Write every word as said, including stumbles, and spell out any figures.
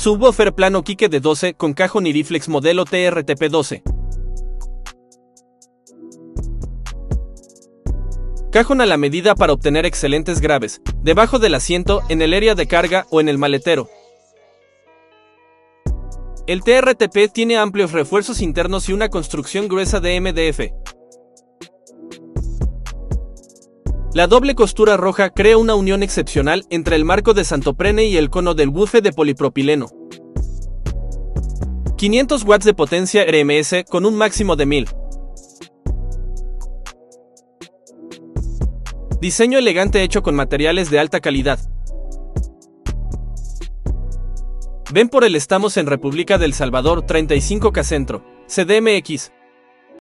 Subwoofer plano Kike de doce con caja Uniriflex modelo T R T P doce. Cajón a la medida para obtener excelentes graves, debajo del asiento, en el área de carga o en el maletero. El T R T P tiene amplios refuerzos internos y una construcción gruesa de M D F. La doble costura roja crea una unión excepcional entre el marco de santoprene y el cono del woofer de polipropileno. quinientos watts de potencia R M S con un máximo de mil. Diseño elegante hecho con materiales de alta calidad. Ven por él. Estamos en República del Salvador treinta y cinco K Centro, C D M X.